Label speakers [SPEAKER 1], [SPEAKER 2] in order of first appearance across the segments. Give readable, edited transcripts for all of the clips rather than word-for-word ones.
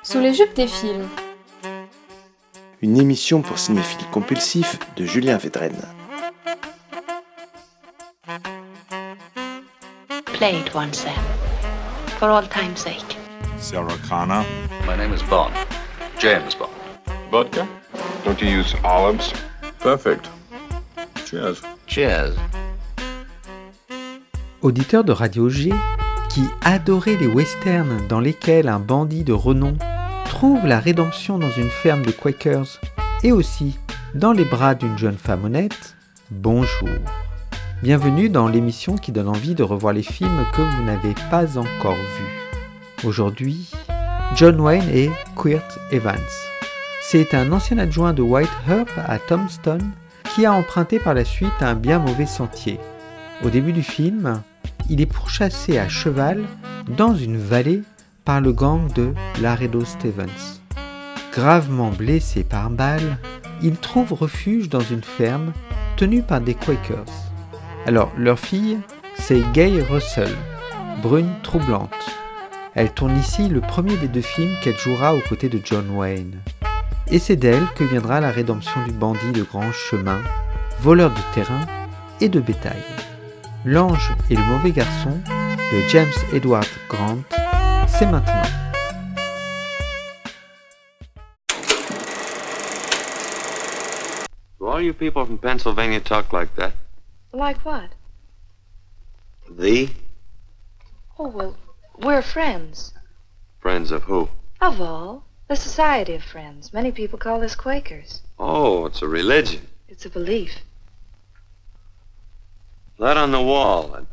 [SPEAKER 1] Sous les jupes des films.
[SPEAKER 2] Une émission pour cinéphiles compulsifs de Julien Védrenne.
[SPEAKER 3] Play it once then, for all time's sake.
[SPEAKER 4] Sarah Connor.
[SPEAKER 5] My name is Bond. James Bond.
[SPEAKER 4] Vodka?
[SPEAKER 6] Don't you use olives?
[SPEAKER 4] Perfect. Cheers.
[SPEAKER 5] Cheers.
[SPEAKER 7] Auditeur de Radio G, qui adorait les westerns dans lesquels un bandit de renom trouve la rédemption dans une ferme de Quakers et aussi dans les bras d'une jeune femme honnête, bonjour. Bienvenue dans l'émission qui donne envie de revoir les films que vous n'avez pas encore vus. Aujourd'hui, John Wayne et Quirt Evans. C'est un ancien adjoint de White Earp à Tombstone qui a emprunté par la suite un bien mauvais sentier. Au début du film, il est pourchassé à cheval dans une vallée par le gang de Laredo Stevens. Gravement blessé par balle, il trouve refuge dans une ferme tenue par des Quakers. Alors, leur fille, c'est Gay Russell, brune troublante. Elle tourne ici le premier des deux films qu'elle jouera aux côtés de John Wayne. Et c'est d'elle que viendra la rédemption du bandit de grand chemin, voleur de terrain et de bétail. L'ange et le mauvais garçon de James Edward Grant, c'est maintenant.
[SPEAKER 5] Do all you people from Pennsylvania talk like that?
[SPEAKER 3] Like what?
[SPEAKER 5] The?
[SPEAKER 3] Oh, well, we're friends.
[SPEAKER 5] Friends of who?
[SPEAKER 3] Of all. The Society of Friends. Many people call us Quakers.
[SPEAKER 5] Oh, it's a religion.
[SPEAKER 3] It's a belief.
[SPEAKER 5] That on the wall. Then.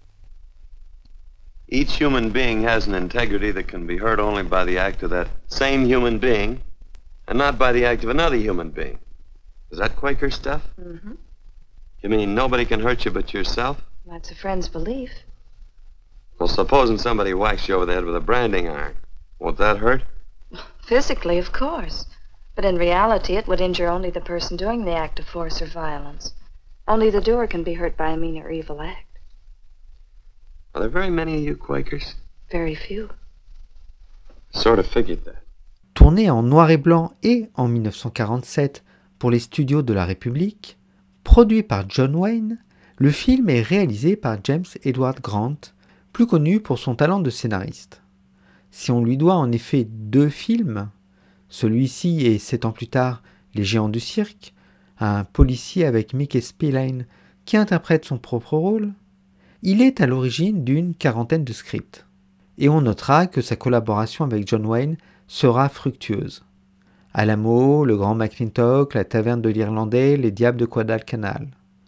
[SPEAKER 5] Each human being has an integrity that can be hurt only by the act of that same human being, and not by the act of another human being. Is that Quaker stuff?
[SPEAKER 3] Mm-hmm.
[SPEAKER 5] You mean nobody can hurt you but yourself?
[SPEAKER 3] That's a friend's belief.
[SPEAKER 5] Well, supposing somebody whacks you over the head with a branding iron. Won't that hurt?
[SPEAKER 3] Physically, of course. But in reality, it would injure only the person doing the act of force or violence. Only the doer can be hurt by a mean or evil act.
[SPEAKER 5] Are there very many of you Quakers?
[SPEAKER 3] Very few.
[SPEAKER 5] Sort of figured that.
[SPEAKER 7] Tourné en noir et blanc et en 1947 pour les studios de la République, produit par John Wayne, le film est réalisé par James Edward Grant, plus connu pour son talent de scénariste. Si on lui doit en effet deux films, celui-ci et 7 ans plus tard Les Géants du Cirque, un policier avec Mickey Spillane qui interprète son propre rôle, il est à l'origine d'une quarantaine de scripts. Et on notera que sa collaboration avec John Wayne sera fructueuse. Alamo, Le Grand McClintock, La Taverne de l'Irlandais, Les Diables de Guadalcanal.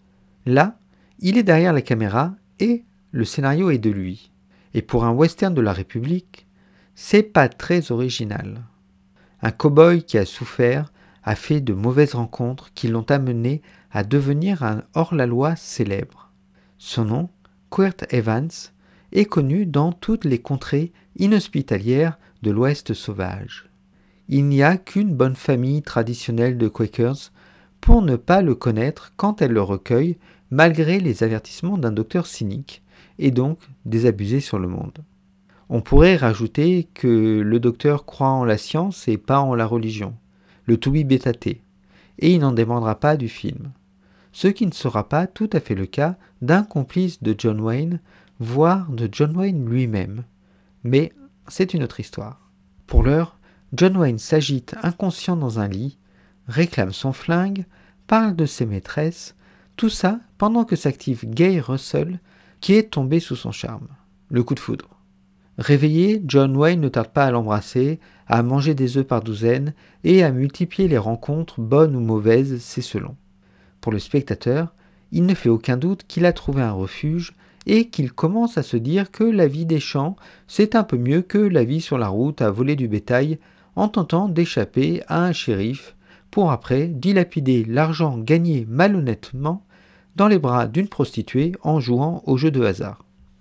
[SPEAKER 7] Là, il est derrière la caméra et le scénario est de lui. Et pour un western de la République, c'est pas très original. Un cow-boy qui a souffert a fait de mauvaises rencontres qui l'ont amené à devenir un hors-la-loi célèbre. Son nom, Quirt Evans, est connu dans toutes les contrées inhospitalières de l'Ouest sauvage. Il n'y a qu'une bonne famille traditionnelle de Quakers pour ne pas le connaître quand elle le recueille, malgré les avertissements d'un docteur cynique et donc désabusé sur le monde. On pourrait rajouter que le docteur croit en la science et pas en la religion, le toubib est athée, et il n'en demandera pas du film. Ce qui ne sera pas tout à fait le cas d'un complice de John Wayne, voire de John Wayne lui-même. Mais c'est une autre histoire. Pour l'heure, John Wayne s'agite inconscient dans un lit, réclame son flingue, parle de ses maîtresses, tout ça pendant que s'active Gay Russell, qui est tombé sous son charme. Le coup de foudre. Réveillé, John Wayne ne tarde pas à l'embrasser, à manger des œufs par douzaine et à multiplier les rencontres, bonnes ou mauvaises, c'est selon. Pour le spectateur, il ne fait aucun doute qu'il a trouvé un refuge et qu'il commence à se dire que la vie des champs, c'est un peu mieux que la vie sur la route à voler du bétail en tentant d'échapper à un shérif pour après dilapider l'argent gagné malhonnêtement dans les bras d'une prostituée en jouant au jeu de hasard.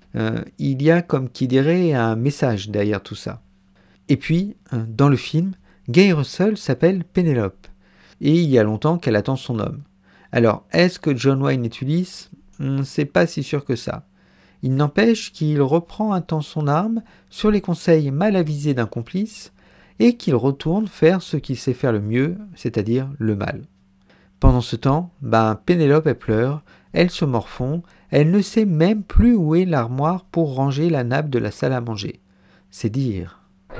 [SPEAKER 7] Il y a, comme qui dirait, un message derrière tout ça. Et puis, dans le film, Gay Russell s'appelle Penelope, et il y a longtemps qu'elle attend son homme. Alors, est-ce que John Wayne est Ulysse ? C'est pas si sûr que ça. Il n'empêche qu'il reprend un temps son arme sur les conseils mal avisés d'un complice et qu'il retourne faire ce qu'il sait faire le mieux, c'est-à-dire le mal. Pendant ce temps, Pénélope elle pleure, elle se morfond, elle ne sait même plus où est l'armoire pour ranger la nappe de la salle à manger. C'est dire.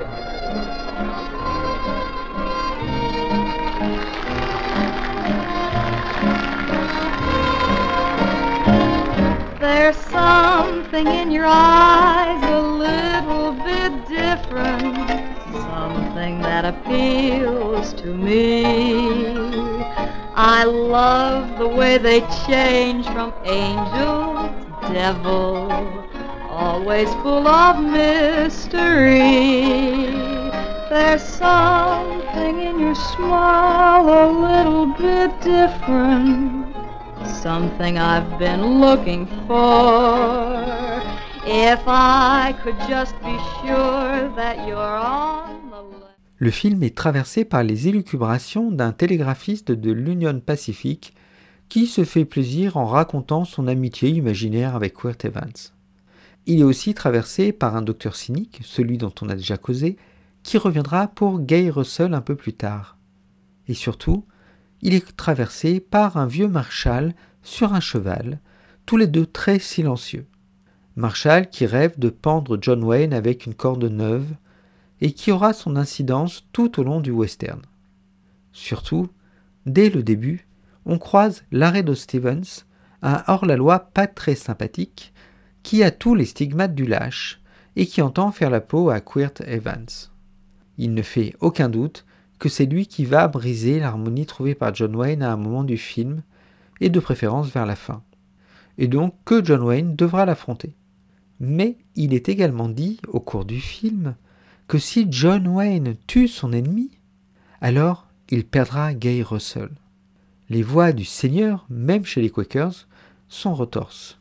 [SPEAKER 1] There's something in your eyes a little bit different, something that appeals to me. I love the way they change from angel to devil, always full of mystery. There's something in your smile a little bit different, something I've been looking for. If I could just be sure that you're on the left.
[SPEAKER 7] Le film est traversé par les élucubrations d'un télégraphiste de l'Union Pacific qui se fait plaisir en racontant son amitié imaginaire avec Wirt Evans. Il est aussi traversé par un docteur cynique, celui dont on a déjà causé, qui reviendra pour Gay Russell un peu plus tard. Et surtout, il est traversé par un vieux Marshall sur un cheval, tous les deux très silencieux. Marshall qui rêve de pendre John Wayne avec une corde neuve et qui aura son incidence tout au long du western. Surtout, dès le début, on croise Laredo Stevens, un hors-la-loi pas très sympathique, qui a tous les stigmates du lâche et qui entend faire la peau à Wirt Evans. Il ne fait aucun doute que c'est lui qui va briser l'harmonie trouvée par John Wayne à un moment du film, et de préférence vers la fin. Et donc que John Wayne devra l'affronter. Mais il est également dit, au cours du film, que si John Wayne tue son ennemi, alors il perdra Gay Russell. Les voix du Seigneur, même chez les Quakers, sont retorses.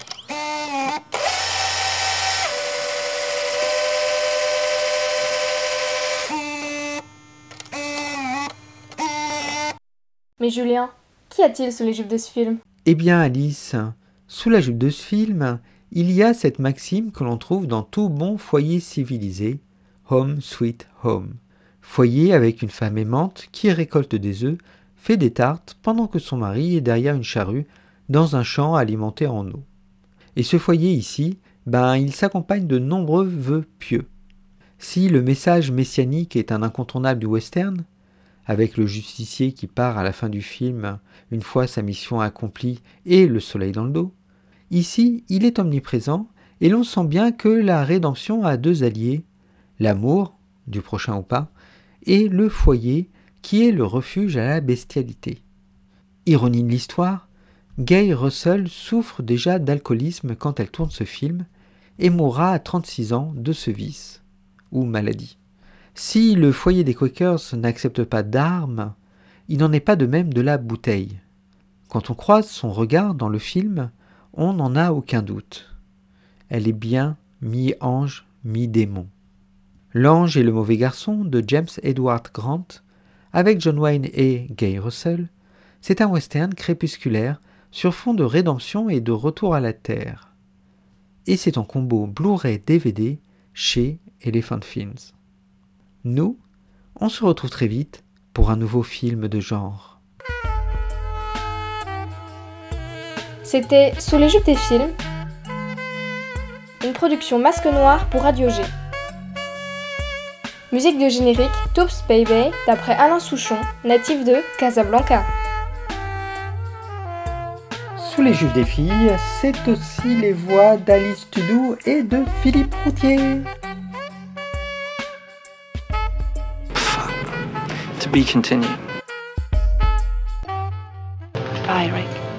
[SPEAKER 8] Mais Julien, qu'y a-t-il sous les jupes de ce film ?
[SPEAKER 7] Eh bien Alice, sous la jupe de ce film, il y a cette maxime que l'on trouve dans tout bon foyer civilisé, Home Sweet Home. Foyer avec une femme aimante qui récolte des œufs, fait des tartes pendant que son mari est derrière une charrue dans un champ alimenté en eau. Et ce foyer ici, il s'accompagne de nombreux vœux pieux. Si le message messianique est un incontournable du western, avec le justicier qui part à la fin du film, une fois sa mission accomplie et le soleil dans le dos, ici il est omniprésent et l'on sent bien que la rédemption a deux alliés, l'amour, du prochain ou pas, et le foyer qui est le refuge à la bestialité. Ironie de l'histoire, Gay Russell souffre déjà d'alcoolisme quand elle tourne ce film et mourra à 36 ans de ce vice, ou maladie. Si le foyer des Quakers n'accepte pas d'armes, il n'en est pas de même de la bouteille. Quand on croise son regard dans le film, on n'en a aucun doute. Elle est bien mi-ange, mi-démon. L'ange et le mauvais garçon de James Edward Grant, avec John Wayne et Gay Russell, c'est un western crépusculaire sur fond de rédemption et de retour à la terre. Et c'est en combo Blu-ray DVD chez Elephant Films. Nous, on se retrouve très vite pour un nouveau film de genre.
[SPEAKER 8] C'était Sous les jupes des films, une production Masque Noir pour Radio G. Musique de générique Toops Baby d'après Alain Souchon, natif de Casablanca.
[SPEAKER 7] Sous les jupes des filles, c'est aussi les voix d'Alice Tudou et de Philippe Routier.
[SPEAKER 9] To be continued.
[SPEAKER 3] Bye, Rick.